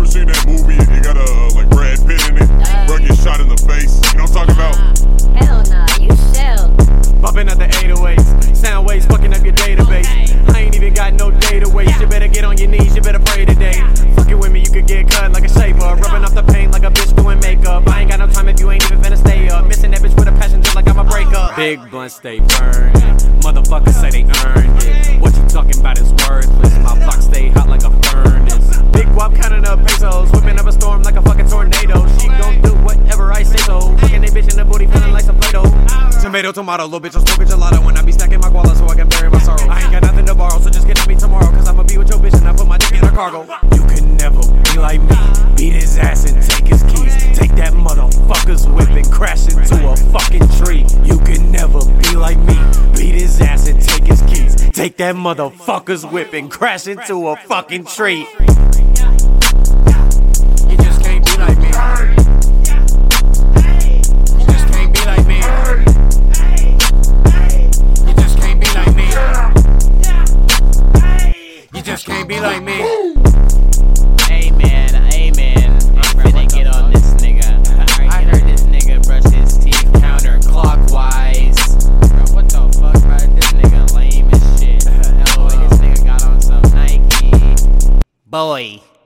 seen that movie? It got like Brad Pitt in it. Bro gets shot in the face. You know what I'm talking about? Hell nah, you shelled. Bumping at the 808s, sound waves fucking up your database. I ain't even got no data waste. You better get on your knees, you better pray today. Fucking with me, you could get cut like a shaper. Rubbing off the pain like a bitch doing makeup. I ain't got no time if you ain't even finna stay up. Missing that bitch with a passion just like I'm a breakup. Big blunt stay burning. Motherfuckers say they earned it. What you talking about is worthless. My block stay hot like a furnace. Big wop counting up pesos, whipping up a storm like a fucking tornado. She gon' do whatever I say so. Fucking they bitch in the booty feeling like some Play-Doh. Tomato, tomato, little bitch, I'll smoke a gelato when I be stacking my guala so I can bury my sorrow. I ain't got nothing to borrow, so just get at me tomorrow, cause I'ma be with your bitch and I put my dick in her cargo. You can never be like me, beat his ass and take his keys. Take that motherfucker's whip and crash into a fucking tree. You can never be like me, beat his ass and take his keys. Take that motherfucker's whip and crash into a fucking tree. You just can't be like me. You just can't be like me. You just can't be like me. You just can't be like me. Amen, amen. I'm finna get on this nigga. I heard this nigga brush his teeth counterclockwise. Bro, what the fuck, bro? This nigga lame as shit. LOL, this nigga got on some Nike. Boy.